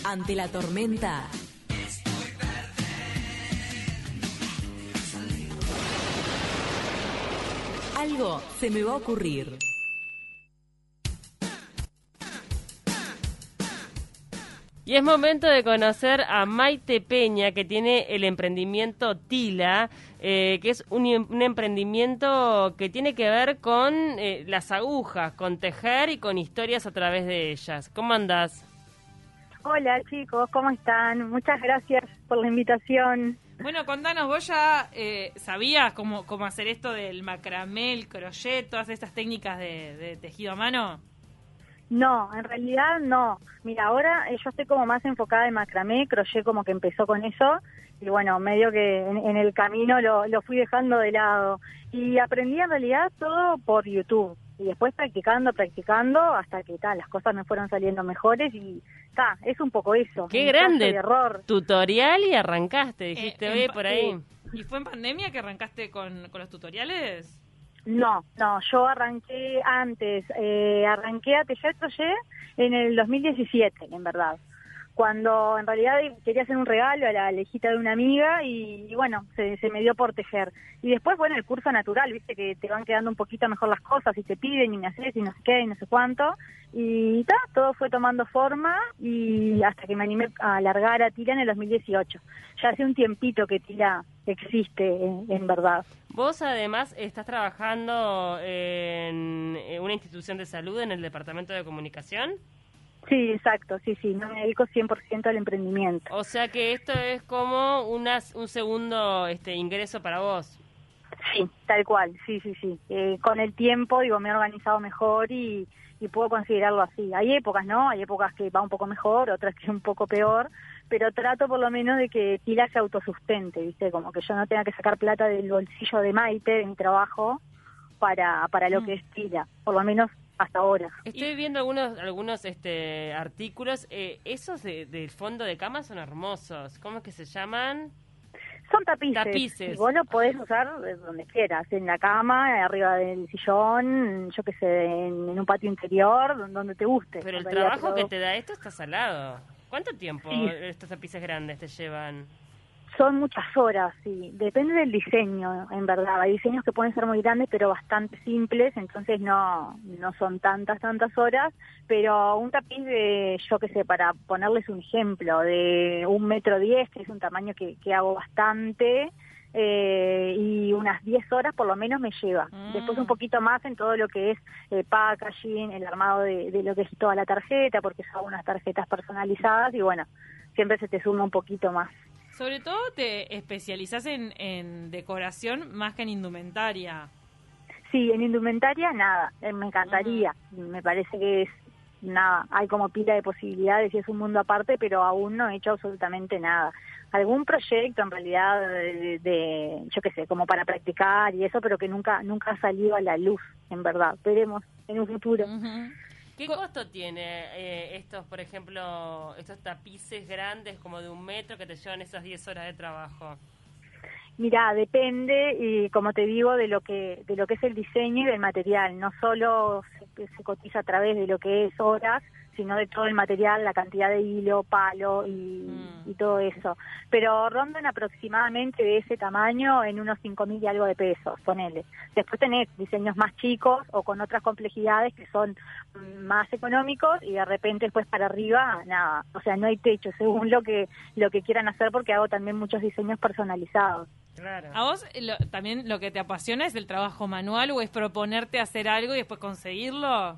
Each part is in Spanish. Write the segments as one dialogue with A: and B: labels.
A: Ante la tormenta. Algo se me va a ocurrir.
B: Y es momento de conocer a Maite Peña, que tiene el emprendimiento Tila, que es un emprendimiento que tiene que ver con las agujas, con tejer y con historias a través de ellas. ¿Cómo andás?
C: Hola chicos, ¿cómo están? Muchas gracias por la invitación.
D: Bueno, contanos, ¿vos ya sabías cómo hacer esto del macramé, el crochet, todas estas técnicas de tejido a mano?
C: No, en realidad no. Mira, ahora yo estoy como más enfocada en macramé, crochet como que empezó con eso y bueno, medio que en el camino lo fui dejando de lado. Y aprendí en realidad todo por YouTube y después practicando hasta que las cosas me fueron saliendo mejores y es un poco eso.
B: ¡Qué grande!
C: De error.
B: Tutorial y arrancaste, dijiste, oye, por ahí.
D: ¿Y fue en pandemia que arrancaste con los tutoriales?
C: No, yo arranqué antes, arranqué a tejer crochet en el 2017, en verdad, cuando en realidad quería hacer un regalo a la hijita de una amiga y bueno, se me dio por tejer. Y después, bueno, el curso natural, viste que te van quedando un poquito mejor las cosas y te piden y me haces y no sé qué y no sé cuánto. Y todo fue tomando forma y hasta que me animé a alargar a Tila en el 2018. Ya hace un tiempito que Tila existe, en verdad.
B: Vos además estás trabajando en una institución de salud en el departamento de comunicación.
C: Sí, exacto, sí, no me dedico 100% al emprendimiento.
B: O sea que esto es como un segundo ingreso para vos.
C: Sí, tal cual, sí. Con el tiempo, me he organizado mejor y puedo considerarlo así. Hay épocas, ¿no? Hay épocas que va un poco mejor, otras que un poco peor, pero trato por lo menos de que Tila se autosustente, ¿viste? Como que yo no tenga que sacar plata del bolsillo de Maite, de mi trabajo, para lo que es Tila, por lo menos hasta ahora.
B: Estoy viendo algunos artículos. Esos del fondo de cama son hermosos. ¿Cómo es que se llaman?
C: Son tapices. Y vos lo podés usar donde quieras, en la cama, arriba del sillón, yo qué sé, en un patio interior, donde te guste.
B: Pero el trabajo que te da esto está salado. ¿Cuánto tiempo estos tapices grandes te llevan?
C: Son muchas horas, sí. Depende del diseño, en verdad. Hay diseños que pueden ser muy grandes, pero bastante simples, entonces no son tantas horas. Pero un tapiz de, yo qué sé, para ponerles un ejemplo, de 1,10 m, que es un tamaño que hago bastante, y unas 10 horas por lo menos me lleva. Después un poquito más en todo lo que es packaging, el armado de lo que es toda la tarjeta, porque son unas tarjetas personalizadas y bueno, siempre se te suma un poquito más.
D: Sobre todo te especializás en decoración más que en indumentaria.
C: Sí, en indumentaria nada, me encantaría. Me parece que es nada, hay como pila de posibilidades y es un mundo aparte, pero aún no he hecho absolutamente nada. Algún proyecto en realidad de yo qué sé, como para practicar y eso, pero que nunca ha salido a la luz, en verdad. Veremos en un futuro.
B: ¿Qué costo tiene estos, por ejemplo, estos tapices grandes como de 1 metro que te llevan esas 10 horas de trabajo?
C: Mira, depende, y como te digo, de lo que es el diseño y del material. No solo se cotiza a través de lo que es horas, sino de todo el material, la cantidad de hilo, palo y todo eso. Pero rondan aproximadamente de ese tamaño en unos 5.000 y algo de pesos, ponele. Después tenés diseños más chicos o con otras complejidades que son más económicos y de repente después para arriba, nada. O sea, no hay techo según lo que quieran hacer porque hago también muchos diseños personalizados.
B: Claro.
D: ¿A vos también lo que te apasiona es el trabajo manual o es proponerte hacer algo y después conseguirlo?
C: ¿A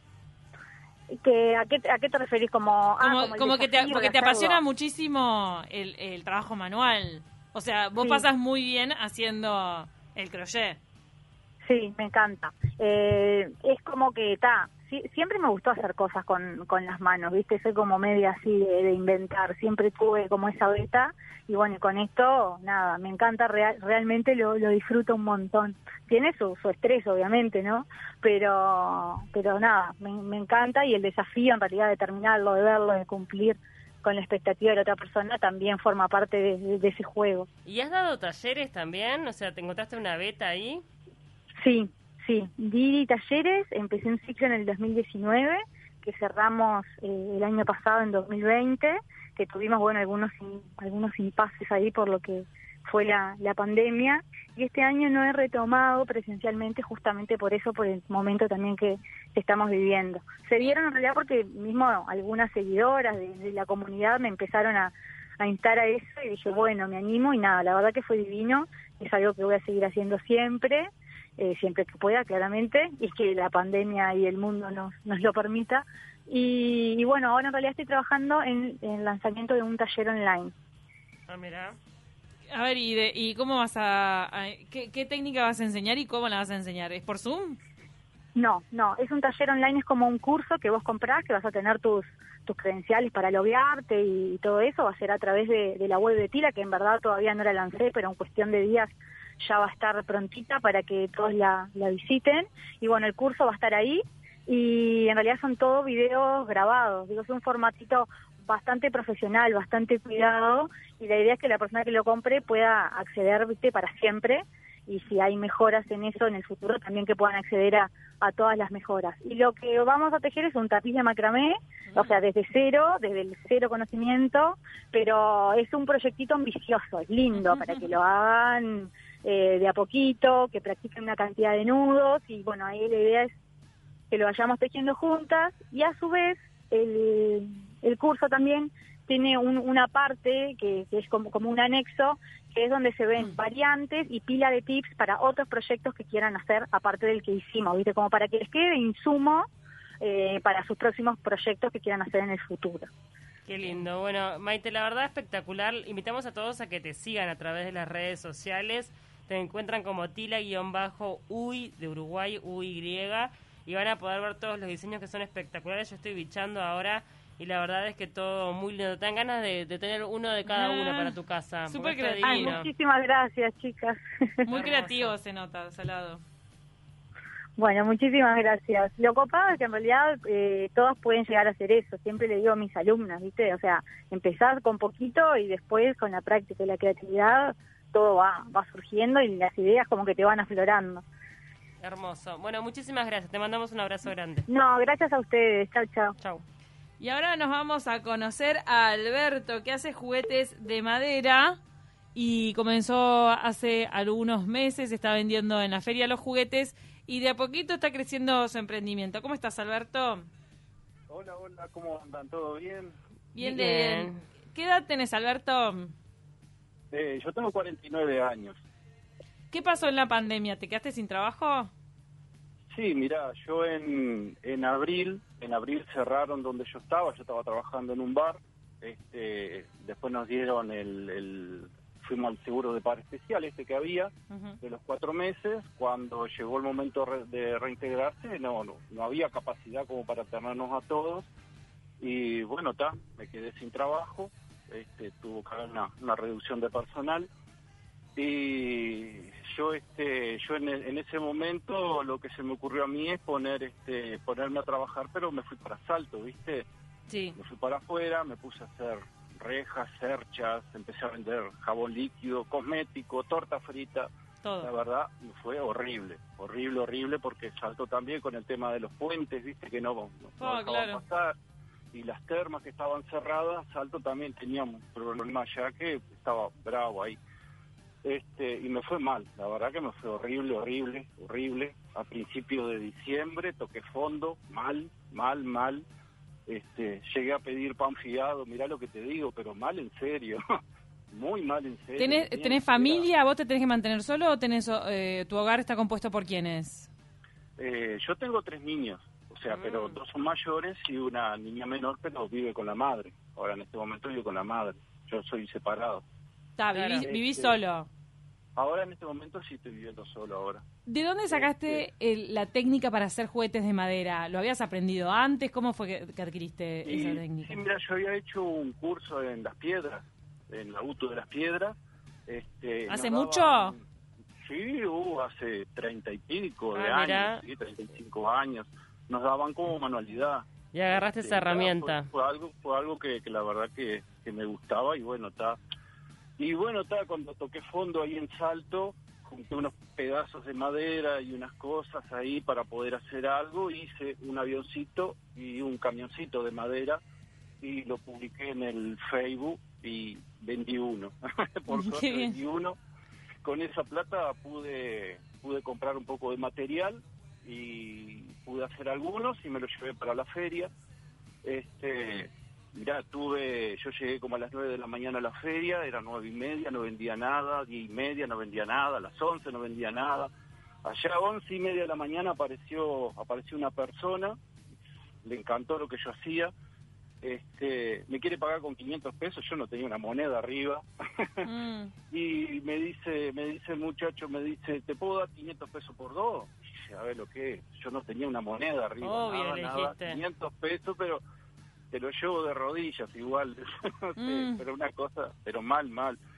C: qué te referís? Como
D: que te apasiona muchísimo el trabajo manual. O sea, vos pasas muy bien haciendo el crochet.
C: Sí, me encanta. Es como que siempre me gustó hacer cosas con las manos, ¿viste? Soy como media así de inventar. Siempre tuve como esa beta y bueno, con esto, nada, me encanta, realmente lo disfruto un montón. Tiene su estrés, obviamente, ¿no? Pero nada, me encanta y el desafío en realidad de terminarlo, de verlo, de cumplir con la expectativa de la otra persona también forma parte de ese juego.
B: ¿Y has dado talleres también? O sea, ¿te encontraste una beta ahí?
C: Sí, di talleres, empecé un ciclo en el 2019, que cerramos el año pasado en 2020, que tuvimos, bueno, algunos impases ahí por lo que fue la pandemia, y este año no he retomado presencialmente justamente por eso, por el momento también que estamos viviendo. Se dieron en realidad porque mismo algunas seguidoras de la comunidad me empezaron a instar a eso, y dije, bueno, me animo, y nada, la verdad que fue divino, es algo que voy a seguir haciendo siempre, siempre que pueda, claramente, y que la pandemia y el mundo nos lo permita. Y bueno, ahora en realidad estoy trabajando en el lanzamiento de un taller online.
B: Ah, mira.
D: A ver, ¿y cómo qué técnica vas a enseñar y cómo la vas a enseñar? ¿Es por Zoom?
C: No, es un taller online, es como un curso que vos comprás, que vas a tener tus credenciales para loguearte y todo eso, va a ser a través de la web de Tila, que en verdad todavía no la lancé, pero en cuestión de días ya va a estar prontita para que todos la visiten. Y bueno, el curso va a estar ahí, y en realidad son todos videos grabados, es un formatito bastante profesional, bastante cuidado, y la idea es que la persona que lo compre pueda acceder, viste, para siempre, y si hay mejoras en eso en el futuro, también que puedan acceder a todas las mejoras. Y lo que vamos a tejer es un tapiz de macramé, o sea, desde el cero conocimiento, pero es un proyectito ambicioso, es lindo, para que lo hagan de a poquito, que practiquen una cantidad de nudos, y bueno, ahí la idea es que lo vayamos tejiendo juntas, y a su vez el curso también tiene una parte que es como un anexo, que es donde se ven variantes y pila de tips para otros proyectos que quieran hacer aparte del que hicimos, ¿viste? Como para que les quede insumo para sus próximos proyectos que quieran hacer en el futuro.
B: Qué lindo. Bueno, Maite, la verdad espectacular. Invitamos a todos a que te sigan a través de las redes sociales. Te encuentran como Tila_Uy de Uruguay, UY, y van a poder ver todos los diseños que son espectaculares. Yo estoy bichando ahora y la verdad es que todo muy lindo. Te dan ganas de tener uno de cada uno para tu casa.
D: Súper
B: creativo.
C: Ay, muchísimas gracias, chicas.
D: Muy creativo se nota, Salado.
C: Bueno, muchísimas gracias. Lo copado es que en realidad todos pueden llegar a hacer eso. Siempre le digo a mis alumnas, ¿viste? O sea, empezar con poquito y después con la práctica y la creatividad todo va surgiendo y las ideas como que te van aflorando.
B: Hermoso. Bueno, muchísimas gracias. Te mandamos un abrazo grande.
C: No, gracias a ustedes. Chau, chau.
B: Chau.
D: Y ahora nos vamos a conocer a Alberto, que hace juguetes de madera y comenzó hace algunos meses, está vendiendo en la feria los juguetes y de a poquito está creciendo su emprendimiento. ¿Cómo estás, Alberto?
E: Hola, ¿cómo andan? ¿Todo bien?
D: Bien. ¿Qué edad tenés, Alberto?
E: Yo tengo 49 años.
D: ¿Qué pasó en la pandemia? ¿Te quedaste sin trabajo?
E: Sí, mirá, yo en abril cerraron donde yo estaba trabajando en un bar, después nos dieron fuimos al seguro de paro especial que había, de los 4 meses, cuando llegó el momento de reintegrarse, no había capacidad como para tenernos a todos, y bueno, me quedé sin trabajo, tuvo que haber una reducción de personal, y yo en ese momento lo que se me ocurrió a mí es ponerme a trabajar, pero me fui para Salto, ¿viste?
D: Sí.
E: Me fui para afuera, me puse a hacer rejas, cerchas, empecé a vender jabón líquido, cosmético, torta frita.
D: Todo.
E: La verdad me fue horrible, porque Salto también con el tema de los puentes, ¿viste? Que no dejaban pasar. Y las termas que estaban cerradas, Salto también tenía un problema ya que estaba bravo ahí. Y me fue mal, la verdad que me fue horrible. A principios de diciembre toqué fondo, mal. Llegué a pedir pan fiado, mirá lo que te digo, pero mal en serio, muy mal en serio.
D: ¿Tenés familia? ¿Vos te tenés que mantener solo o tenés tu hogar está compuesto por quiénes?
E: Yo tengo 3 niños, o sea, pero 2 son mayores y una niña menor, pero vive con la madre. Ahora en este momento vivo con la madre, yo soy separado.
D: ¿Vivís solo?
E: Ahora en este momento sí estoy viviendo solo ahora.
D: ¿De dónde sacaste la técnica para hacer juguetes de madera? ¿Lo habías aprendido antes? ¿Cómo fue que adquiriste esa técnica?
E: Sí, mira, yo había hecho un curso en Las Piedras, en la UTU de Las Piedras.
D: ¿Hace mucho?
E: Sí, hace 30 y pico de años, sí, 35 años. Nos daban como manualidad.
B: Y agarraste esa herramienta.
E: Fue algo que la verdad que me gustaba y bueno, cuando toqué fondo ahí en Salto, junté unos pedazos de madera y unas cosas ahí para poder hacer algo, hice un avioncito y un camioncito de madera y lo publiqué en el Facebook y vendí uno. Por
D: Qué
E: suerte
D: bien.
E: vendí uno. Con esa plata pude comprar un poco de material y pude hacer algunos y me los llevé para la feria. Mirá, yo llegué como a las 9 de la mañana a la feria, eran 9:30, no vendía nada, 10:30, no vendía nada, a las 11 no vendía nada. Allá a 11:30 de la mañana apareció una persona, le encantó lo que yo hacía, me quiere pagar con 500 pesos, yo no tenía una moneda arriba, y me dice el muchacho, ¿te puedo dar 500 pesos por dos? Y dije, a ver lo que es, yo no tenía una moneda arriba,
B: Obvio,
E: nada,
B: dijiste.
E: 500 pesos, pero te lo llevo de rodillas igual, no sé, pero una cosa, pero mal,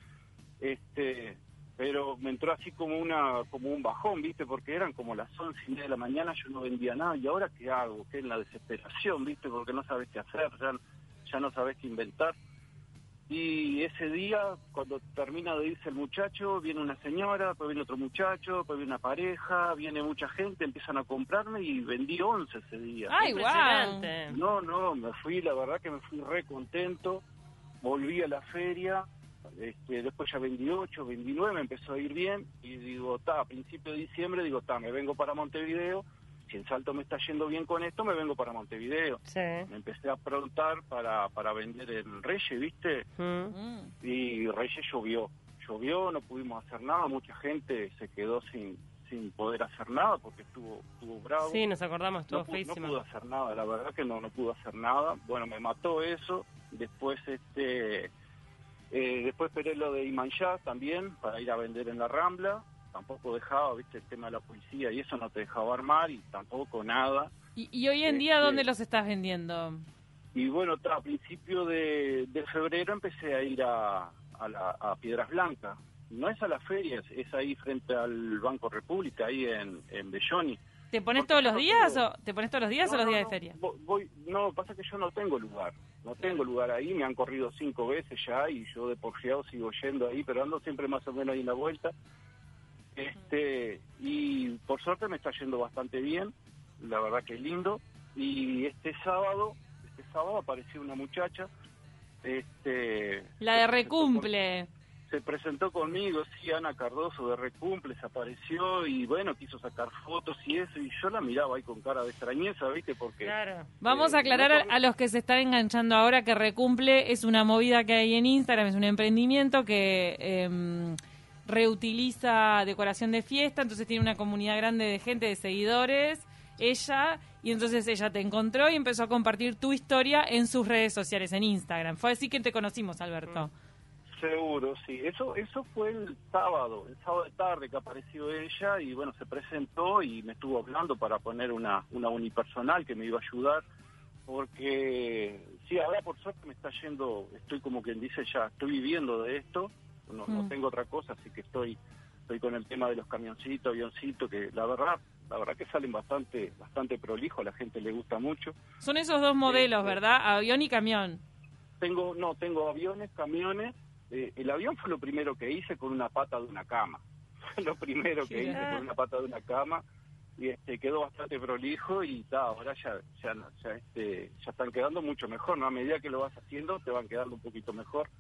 E: pero me entró así como un bajón, ¿viste? Porque eran como las 11:30 de la mañana, yo no vendía nada, ¿y ahora qué hago? ¿Qué? En la desesperación, ¿viste? Porque no sabes qué hacer, ya no sabes qué inventar. Y ese día, cuando termina de irse el muchacho, viene una señora, después viene otro muchacho, después viene una pareja, viene mucha gente, empiezan a comprarme y vendí 11 ese día.
D: ¡Ay, guau!
B: Impresionante.
E: No, la verdad que me fui re contento, volví a la feria, después ya vendí 8, vendí 9, me empezó a ir bien, y digo, a principio de diciembre, me vengo para Montevideo, si en Salto me está yendo bien con esto, me vengo para Montevideo.
B: Sí.
E: Me empecé a aprontar para vender en Reyes, ¿viste? Y Reyes llovió, no pudimos hacer nada, mucha gente se quedó sin poder hacer nada porque estuvo bravo.
B: Sí, nos acordamos, estuvo
E: No
B: feísimo.
E: pude hacer nada, la verdad que no pude hacer nada. Bueno, me mató eso. Después después esperé lo de Imanjá también para ir a vender en la Rambla. Tampoco dejaba, viste, el tema de la policía y eso no te dejaba armar y tampoco nada.
D: ¿Y hoy en día dónde los estás vendiendo?
E: Y bueno, a principio de febrero empecé a ir a Piedras Blancas. No es a la feria, es ahí frente al Banco República, ahí en Belloni.
D: ¿Te pones
E: Porque
D: todos los
E: yo
D: días
E: tengo-
D: o te pones todos los días o los días de feria?
E: No, pasa que yo no tengo lugar. No tengo lugar ahí, me han corrido 5 veces ya y yo de porfiado sigo yendo ahí, pero ando siempre más o menos ahí en la vuelta. Y por suerte me está yendo bastante bien, la verdad que es lindo. Y este sábado apareció una muchacha,
D: La de Recumple.
E: se presentó conmigo, sí, Ana Cardoso de Recumple, se apareció y bueno, quiso sacar fotos y eso, y yo la miraba ahí con cara de extrañeza, ¿viste? Porque
B: Claro.
D: Vamos a aclarar a los que se están enganchando ahora que Recumple es una movida que hay en Instagram, es un emprendimiento que reutiliza decoración de fiesta, entonces tiene una comunidad grande de gente, de seguidores, y entonces ella te encontró y empezó a compartir tu historia en sus redes sociales, en Instagram. Fue así que te conocimos, Alberto.
E: seguro, sí. Eso fue el sábado de tarde que apareció ella y bueno, se presentó y me estuvo hablando para poner una unipersonal que me iba a ayudar, porque sí, ahora por suerte me está yendo, estoy como quien dice ya, estoy viviendo de esto, no tengo otra cosa, así que estoy con el tema de los camioncitos, avioncitos, que la verdad que salen bastante prolijos, a la gente le gusta mucho.
D: Son esos dos modelos, ¿verdad? Avión y camión.
E: Tengo aviones, camiones. El avión fue lo primero que hice con una pata de una cama. Fue lo primero que hice con una pata de una cama y quedó bastante prolijo y ahora ya están quedando mucho mejor, ¿no? A medida que lo vas haciendo te van quedando un poquito mejor.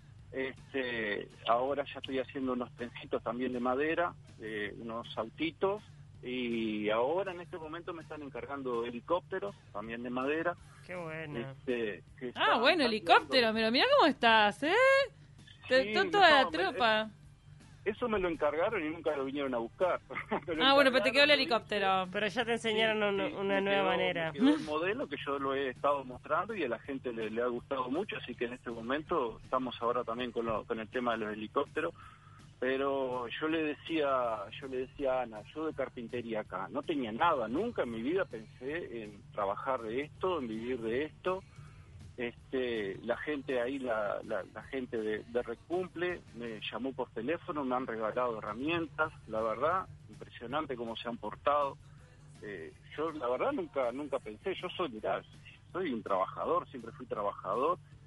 E: Ahora ya estoy haciendo unos trencitos también de madera, unos autitos, y ahora en este momento me están encargando helicópteros también de madera.
B: Qué bueno.
D: Bueno, helicóptero, pero mira cómo estás, ¿eh?
E: Sí,
D: Toda la
E: no,
D: tropa.
E: Eso me lo encargaron y nunca lo vinieron a buscar.
D: Bueno, pero te quedó el helicóptero.
B: Pero ya te enseñaron una nueva manera.
E: Me quedó el modelo que yo lo he estado mostrando y a la gente le ha gustado mucho, así que en este momento estamos ahora también con el tema de los helicópteros. Pero yo le decía a Ana, yo de carpintería acá, no tenía nada, nunca en mi vida pensé en trabajar de esto, en vivir de esto. La gente ahí, la gente de Recumple me llamó por teléfono, me han regalado herramientas, la verdad, impresionante cómo se han portado. Yo la verdad nunca pensé, yo soy un trabajador, siempre fui trabajador,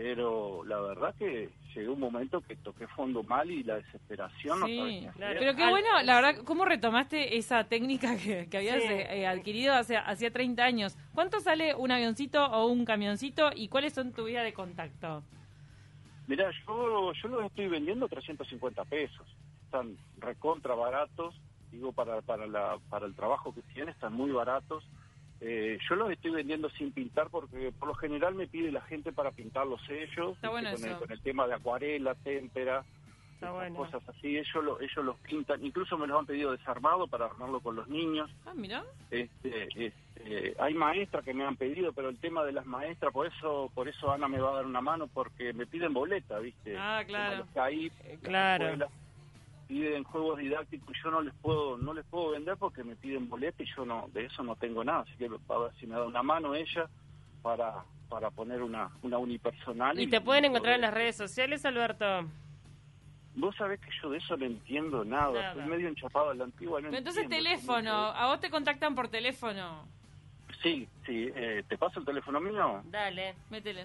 E: pero la verdad que llegó un momento que toqué fondo mal y la desesperación no sabía qué hacer.
B: claro.
D: Pero qué bueno, la verdad, ¿cómo retomaste esa técnica que habías adquirido hacía 30 años? ¿Cuánto sale un avioncito o un camioncito y cuáles son tu vía de contacto?
E: Mirá, yo los estoy vendiendo 350 pesos. Están recontra baratos, digo, para el trabajo que tienen, están muy baratos. Yo los estoy vendiendo sin pintar porque por lo general me pide la gente para pintar los sellos.
D: Está bueno eso.
E: Con el tema de acuarela, témpera, cosas así. Ellos los pintan, incluso me los han pedido desarmado para armarlo con los niños.
D: Ah, mira.
E: Hay maestras que me han pedido, pero el tema de las maestras, por eso Ana me va a dar una mano, porque me piden boleta, ¿viste?
D: Ah, claro.
B: Claro.
E: Piden juegos didácticos y yo no les puedo vender porque me piden boleta y yo de eso no tengo nada, así que a ver si me da una mano ella para poner una unipersonal.
B: ¿Y te pueden encontrar en las redes sociales, Alberto?
E: Vos sabés que yo de eso no entiendo nada. Estoy medio enchapado a la antigua.
D: Pero entonces teléfono, a vos te contactan por teléfono.
E: Sí, ¿te paso el teléfono mío?
B: Dale.
D: Métele.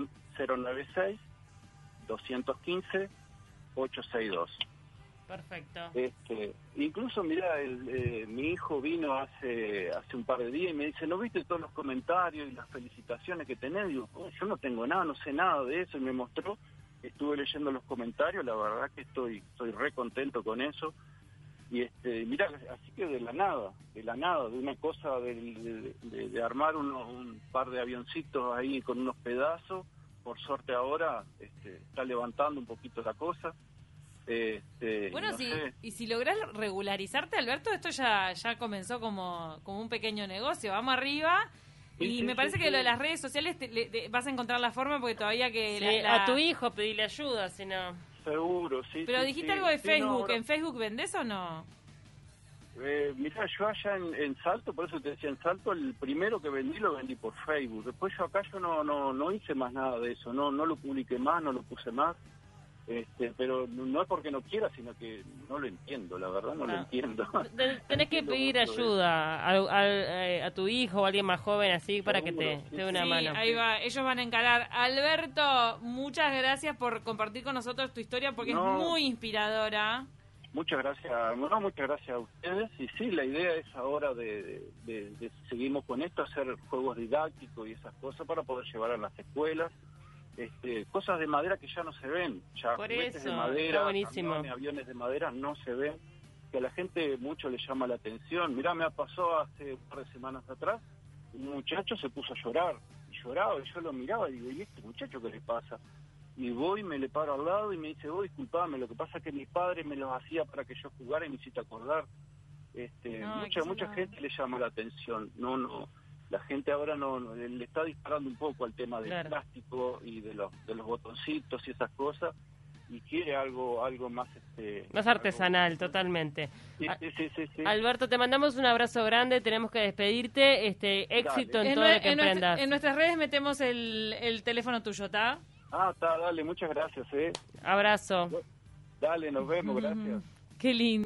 E: 096-215-862.
B: Perfecto.
E: Incluso, mira, mi hijo vino hace un par de días y me dice, ¿no viste todos los comentarios y las felicitaciones que tenés? Digo, yo no tengo nada, no sé nada de eso, y me mostró, estuve leyendo los comentarios, la verdad que estoy re contento con eso. Y mira, así que de la nada, de una cosa de armar un par de avioncitos ahí con unos pedazos, por suerte ahora está levantando un poquito la cosa.
D: Bueno,
E: no
D: sí,
E: sé.
D: y si lográs regularizarte, Alberto, esto ya comenzó como un pequeño negocio. Vamos arriba. Y me parece que lo de las redes sociales vas a encontrar la forma, porque todavía que...
B: A tu hijo pedirle ayuda, si no.
E: Seguro, sí.
D: Pero dijiste algo de Facebook.
E: No,
D: ¿En Facebook vendés o no?
E: Mirá, yo allá en Salto, por eso te decía, en Salto, el primero que vendí lo vendí por Facebook. Después yo acá no hice más nada de eso. No lo publiqué más, no lo puse más. Pero no es porque no quiera, sino que no lo entiendo, la verdad no lo entiendo.
B: Tenés que pedir ayuda a tu hijo o a alguien más joven así para que te dé una mano.
D: Ahí va, ellos van a encarar. Alberto, muchas gracias por compartir con nosotros tu historia porque es muy inspiradora.
E: Muchas gracias a ustedes. Y sí, la idea es ahora de seguimos con esto, hacer juegos didácticos y esas cosas para poder llevar a las escuelas. Cosas de madera que ya no se ven, ya juguetes de madera, aviones de madera no se ven, que a la gente mucho le llama la atención. Mirá, me pasó hace un par de semanas atrás, un muchacho se puso a llorar, y lloraba, y yo lo miraba y digo, ¿y este muchacho qué le pasa? Y voy, me le paro al lado y me dice, disculpame, lo que pasa es que mi padre me los hacía para que yo jugara y me hiciste acordar. Mucha gente le llama la atención, la gente ahora le está disparando un poco al tema del plástico y de los botoncitos y esas cosas, y quiere algo más
B: más artesanal, totalmente.
E: Sí.
B: Alberto, te mandamos un abrazo grande, tenemos que despedirte, éxito en todo lo que emprendas.
D: En nuestras redes metemos el teléfono tuyo, ¿está?
E: Está, dale, muchas gracias.
B: Abrazo.
E: Dale, nos vemos, gracias.
D: Qué lindo.